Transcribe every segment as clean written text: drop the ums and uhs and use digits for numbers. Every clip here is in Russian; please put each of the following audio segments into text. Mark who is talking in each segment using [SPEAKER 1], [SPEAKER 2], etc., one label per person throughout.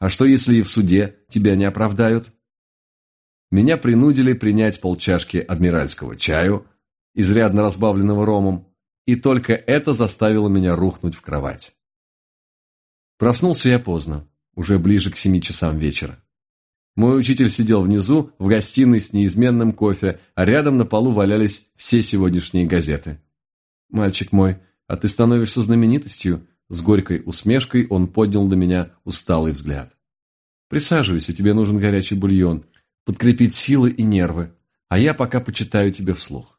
[SPEAKER 1] А что, если и в суде тебя не оправдают? Меня принудили принять полчашки адмиральского чаю, изрядно разбавленного ромом, и только это заставило меня рухнуть в кровать. Проснулся я поздно, уже ближе к 7 часам вечера. Мой учитель сидел внизу, в гостиной с неизменным кофе, а рядом на полу валялись все сегодняшние газеты. «Мальчик мой, а ты становишься знаменитостью?» С горькой усмешкой он поднял на меня усталый взгляд. «Присаживайся, тебе нужен горячий бульон, подкрепить силы и нервы, а я пока почитаю тебе вслух».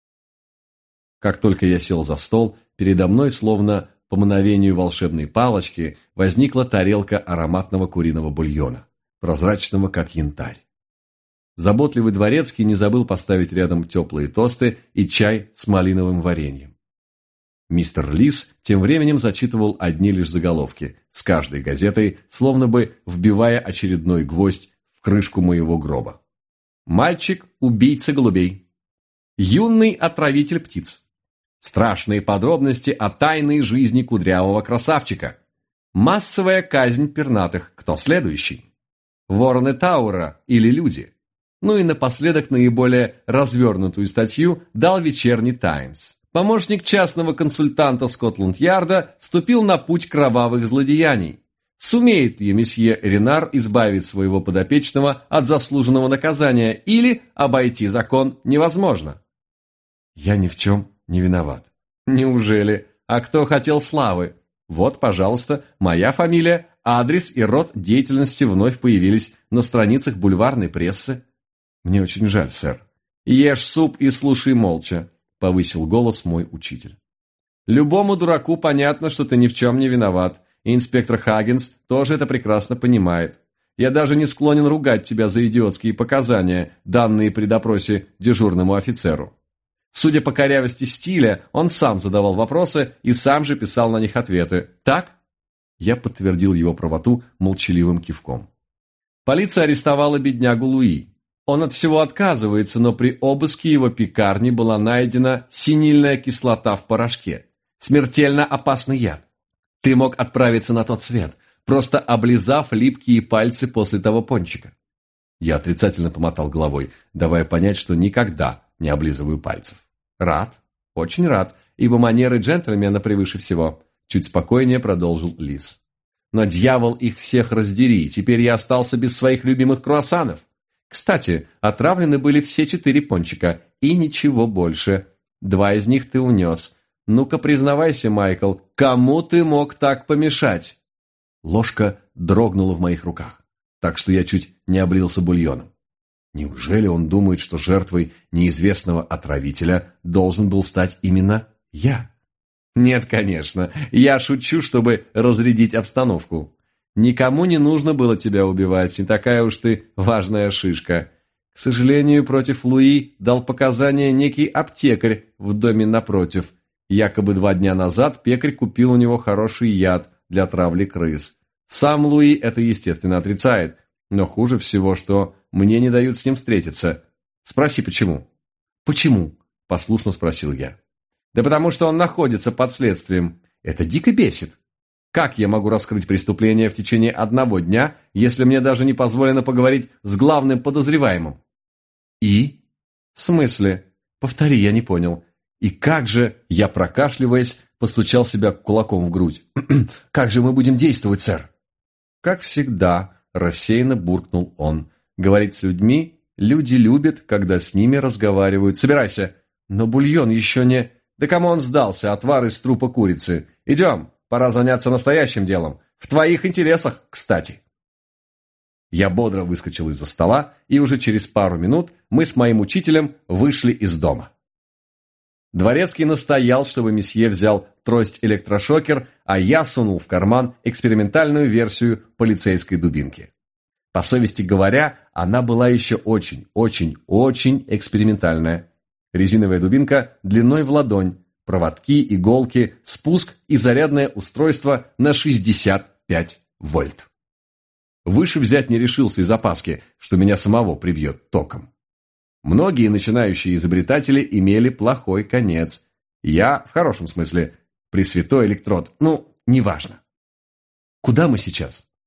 [SPEAKER 1] Как только я сел за стол, передо мной, словно по мановению волшебной палочки, возникла тарелка ароматного куриного бульона, прозрачного, как янтарь. Заботливый дворецкий не забыл поставить рядом теплые тосты и чай с малиновым вареньем. Мистер Лис тем временем зачитывал одни лишь заголовки, с каждой газетой, словно бы вбивая очередной гвоздь в крышку моего гроба. «Мальчик – убийца голубей», «Юный отравитель птиц», «Страшные подробности о тайной жизни кудрявого красавчика», «Массовая казнь пернатых, кто следующий?», «Вороны Тауэра или люди?». Ну и напоследок наиболее развернутую статью дал вечерний «Таймс». Помощник частного консультанта Скотланд-Ярда вступил на путь кровавых злодеяний. Сумеет ли месье Ренар избавить своего подопечного от заслуженного наказания или обойти закон невозможно? Я ни в чем не виноват. Неужели? А кто хотел славы? Вот, пожалуйста, моя фамилия, адрес и род деятельности вновь появились на страницах бульварной прессы. Мне очень жаль, сэр. Ешь суп и слушай молча, повысил голос мой учитель. Любому дураку понятно, что ты ни в чем не виноват, и инспектор Хаггинс тоже это прекрасно понимает. Я даже не склонен ругать тебя за идиотские показания, данные при допросе дежурному офицеру. Судя по корявости стиля, он сам задавал вопросы и сам же писал на них ответы. Так? Я подтвердил его правоту молчаливым кивком. Полиция арестовала беднягу Луи. Он от всего отказывается, но при обыске его пекарни была найдена синильная кислота в порошке. Смертельно опасный яд. Ты мог отправиться на тот свет, просто облизав липкие пальцы после того пончика. Я отрицательно помотал головой, давая понять, что никогда не облизываю пальцев. Рад, очень рад, ибо манеры джентльмена превыше всего. Чуть спокойнее продолжил Лис. Но дьявол их всех раздери, теперь я остался без своих любимых круассанов. Кстати, отравлены были все 4 пончика, и ничего больше. 2 из них ты унес. Ну-ка, признавайся, Майкл, кому ты мог так помешать? Ложка дрогнула в моих руках, так что я чуть не облился бульоном. Неужели он думает, что жертвой неизвестного отравителя должен был стать именно я? Нет, конечно, я шучу, чтобы разрядить обстановку. Никому не нужно было тебя убивать, не такая уж ты важная шишка. К сожалению, против Луи дал показания некий аптекарь в доме напротив. Якобы 2 дня назад пекарь купил у него хороший яд для травли крыс. Сам Луи это, естественно, отрицает, но хуже всего, что мне не дают с ним встретиться. Спроси, почему? Почему? Послушно спросил я. Да потому что он находится под следствием. Это дико бесит. Как я могу раскрыть преступление в течение 1 дня, если мне даже не позволено поговорить с главным подозреваемым? И? В смысле? Повтори, я не понял. И как же, я прокашливаясь, постучал себя кулаком в грудь. Как же мы будем действовать, сэр? Как всегда, рассеянно буркнул он. Говорить с людьми люди любят, когда с ними разговаривают. Собирайся. Но бульон еще не... Да кому он сдался, отвар из трупа курицы? Идем. Пора заняться настоящим делом. В твоих интересах, кстати. Я бодро выскочил из-за стола, и уже через пару минут мы с моим учителем вышли из дома. Дворецкий настоял, чтобы месье взял трость-электрошокер, а я сунул в карман экспериментальную версию полицейской дубинки. По совести говоря, она была еще очень экспериментальная. Резиновая дубинка длиной в ладонь, проводки, иголки, спуск и зарядное устройство на 65 вольт. Выше взять не решился из опаски, что меня самого прибьет током. Многие начинающие изобретатели имели плохой конец. Я, в хорошем смысле, пресвятой электрод. Ну, неважно. Куда мы сейчас?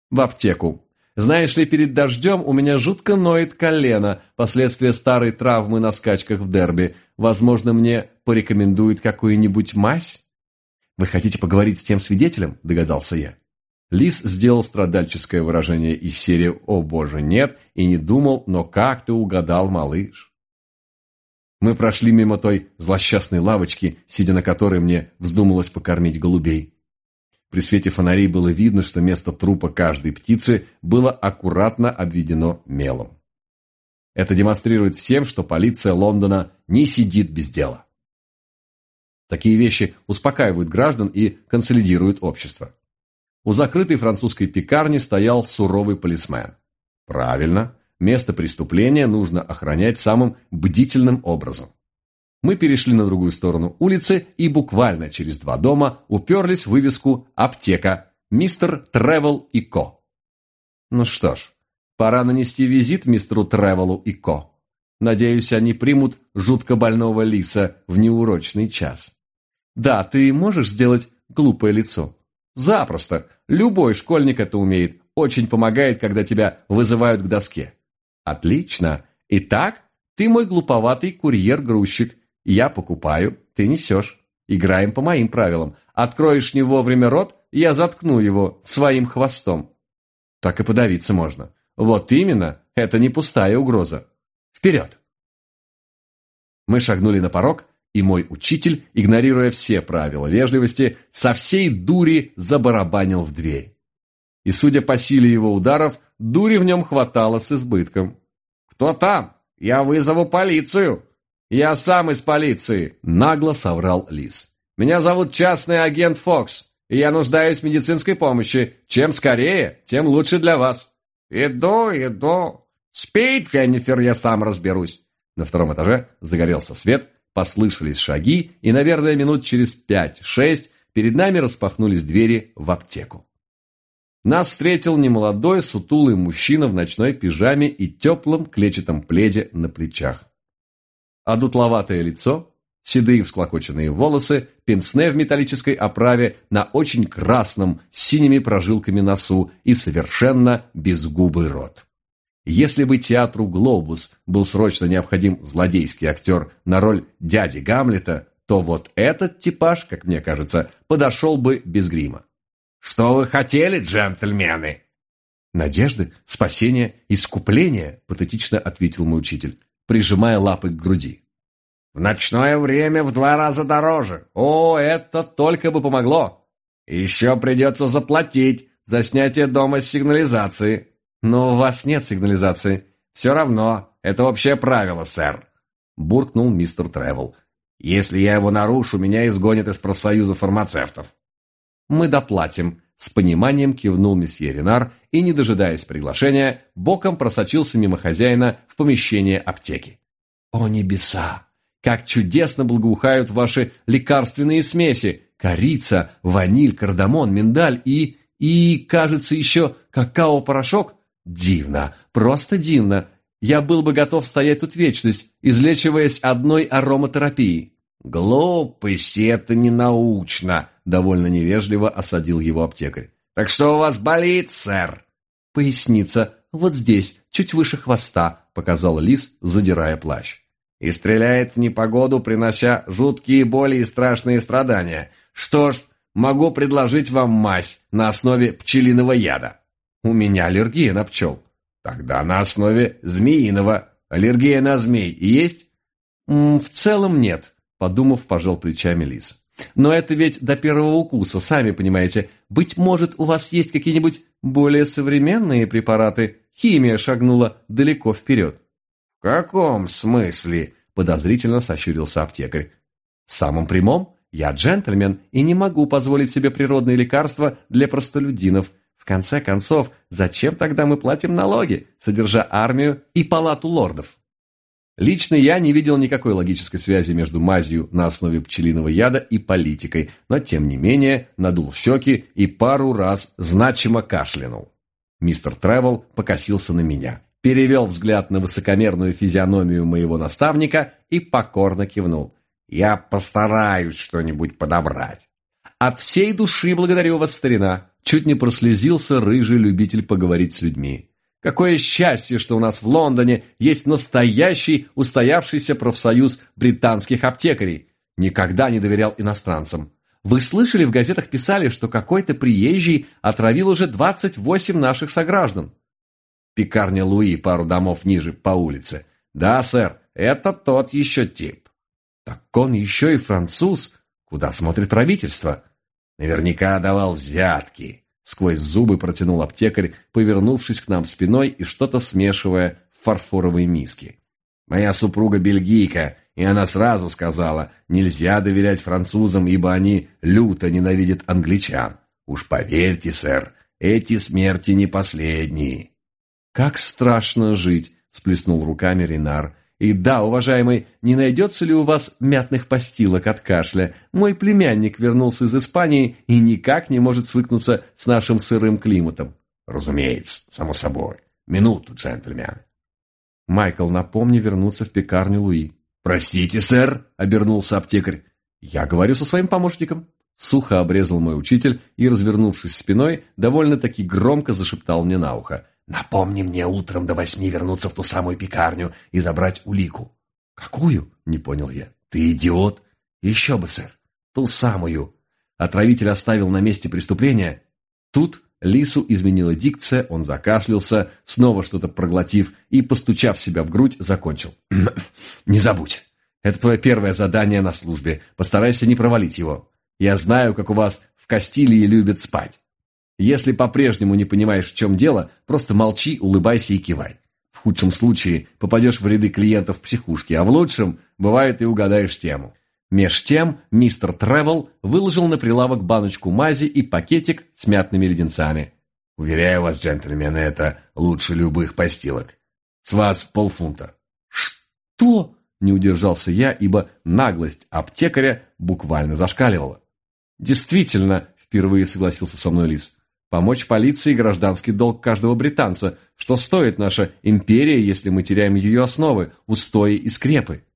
[SPEAKER 1] В аптеку. Знаешь ли, перед дождем у меня жутко ноет колено, последствия старой травмы на скачках в дерби. Возможно, мне порекомендуют какую-нибудь мазь? Вы хотите поговорить с тем свидетелем? Догадался я. Лис сделал страдальческое выражение из серии «О боже, нет!» и не думал, но как ты угадал, малыш? Мы прошли мимо той злосчастной лавочки, сидя на которой мне вздумалось покормить голубей. При свете фонарей было видно, что место трупа каждой птицы было аккуратно обведено мелом. Это демонстрирует всем, что полиция Лондона не сидит без дела. Такие вещи успокаивают граждан и консолидируют общество. У закрытой французской пекарни стоял суровый полисмен. Правильно, место преступления нужно охранять самым бдительным образом. Мы перешли на другую сторону улицы и буквально через 2 дома уперлись в вывеску «Аптека. Мистер Тревел и Ко». Ну что ж, пора нанести визит мистеру Тревелу и Ко. Надеюсь, они примут жутко больного лиса в неурочный час. Да, ты можешь сделать глупое лицо? Запросто. Любой школьник это умеет. Очень помогает, когда тебя вызывают к доске. Отлично. Итак, ты мой глуповатый курьер-грузчик. Я покупаю, ты несешь. Играем по моим правилам. Откроешь не вовремя рот, я заткну его своим хвостом. Так и подавиться можно. Вот именно, это не пустая угроза. Вперед! Мы шагнули на порог, и мой учитель, игнорируя все правила вежливости, со всей дури забарабанил в дверь. И, судя по силе его ударов, дури в нем хватало с избытком. «Кто там? Я вызову полицию!» «Я сам из полиции», – нагло соврал лис. «Меня зовут частный агент Фокс, и я нуждаюсь в медицинской помощи. Чем скорее, тем лучше для вас». «Иду. Спит, Дженнифер, я сам разберусь». На 2-м этаже загорелся свет, послышались шаги, и, наверное, минут через 5-6 перед нами распахнулись двери в аптеку. Нас встретил немолодой, сутулый мужчина в ночной пижаме и теплом клетчатом пледе на плечах. Одутловатое лицо, седые всклокоченные волосы, пенсне в металлической оправе на очень красном с синими прожилками носу и совершенно безгубый рот. Если бы театру «Глобус» был срочно необходим злодейский актер на роль дяди Гамлета, то вот этот типаж, как мне кажется, подошел бы без грима. «Что вы хотели, джентльмены?» «Надежды, спасения, искупления», – патетично ответил мой учитель, прижимая лапы к груди. «В ночное время в 2 раза дороже. О, это только бы помогло. Еще придется заплатить за снятие дома с сигнализации. Но у вас нет сигнализации. Все равно, это общее правило, сэр», – буркнул мистер Тревел. «Если я его нарушу, меня изгонят из профсоюза фармацевтов». «Мы доплатим», – с пониманием кивнул месье Ренар и, не дожидаясь приглашения, боком просочился мимо хозяина в помещение аптеки. «О небеса! Как чудесно благоухают ваши лекарственные смеси! Корица, ваниль, кардамон, миндаль и, кажется, еще какао-порошок! Дивно, просто дивно! Я был бы готов стоять тут вечность, излечиваясь одной ароматерапией». «Глупости, это не научно», – довольно невежливо осадил его аптекарь. «Так что у вас болит, сэр?» «Поясница, вот здесь, чуть выше хвоста», – показал лис, задирая плащ. «И стреляет в непогоду, принося жуткие боли и страшные страдания. Что ж, могу предложить вам мазь на основе пчелиного яда». «У меня аллергия на пчел». «Тогда на основе змеиного. Аллергия на змей есть?» «В целом нет», – подумав, пожал плечами лис. «Но это ведь до первого укуса, сами понимаете. Быть может, у вас есть какие-нибудь более современные препараты? Химия шагнула далеко вперед». «В каком смысле?» – подозрительно сощурился аптекарь. «В самом прямом. Я джентльмен и не могу позволить себе природные лекарства для простолюдинов. В конце концов, зачем тогда мы платим налоги, содержа армию и палату лордов?» Лично я не видел никакой логической связи между мазью на основе пчелиного яда и политикой, но тем не менее надул щеки и пару раз значимо кашлянул. Мистер Тревел покосился на меня, перевел взгляд на высокомерную физиономию моего наставника и покорно кивнул. «Я постараюсь что-нибудь подобрать». «От всей души благодарю вас, старина. Чуть не прослезился рыжий любитель поговорить с людьми. Какое счастье, что у нас в Лондоне есть настоящий устоявшийся профсоюз британских аптекарей. Никогда не доверял иностранцам. Вы слышали, в газетах писали, что какой-то приезжий отравил уже 28 наших сограждан? Пекарня Луи, пару домов ниже по улице. Да, сэр, это тот еще тип. Так он еще и француз. Куда смотрит правительство? Наверняка давал взятки. Сквозь зубы протянул аптекарь, повернувшись к нам спиной и что-то смешивая в фарфоровой миске. Моя супруга бельгийка, и она сразу сказала, нельзя доверять французам, ибо они люто ненавидят англичан. Уж поверьте, сэр, эти смерти не последние. Как страшно жить, сплеснул руками Ренар. И да, уважаемый, не найдется ли у вас мятных постилок от кашля? Мой племянник вернулся из Испании и никак не может свыкнуться с нашим сырым климатом. Разумеется, само собой. Минуту, джентльмены. Майкл, напомни вернуться в пекарню Луи. Простите, сэр, обернулся аптекарь. Я говорю со своим помощником. Сухо обрезал мой учитель и, развернувшись спиной, довольно-таки громко зашептал мне на ухо. «Напомни мне утром до 8 вернуться в ту самую пекарню и забрать улику». «Какую?» – не понял я. «Ты идиот?» «Еще бы, сэр. Ту самую». Отравитель оставил на месте преступления. Тут Лису изменила дикция, он закашлялся, снова что-то проглотив и, постучав себя в грудь, закончил. «Не забудь. Это твое первое задание на службе. Постарайся не провалить его. Я знаю, как у вас в Кастилии любят спать. Если по-прежнему не понимаешь, в чем дело, просто молчи, улыбайся и кивай. В худшем случае попадешь в ряды клиентов психушки, а в лучшем, бывает, и угадаешь тему». Меж тем мистер Тревел выложил на прилавок баночку мази и пакетик с мятными леденцами. «Уверяю вас, джентльмены, это лучше любых постилок. С вас полфунта». «Что?» – не удержался я, ибо наглость аптекаря буквально зашкаливала. «Действительно», – впервые согласился со мной Лис. «Помочь полиции – гражданский долг каждого британца. Что стоит наша империя, если мы теряем ее основы, устои и скрепы?»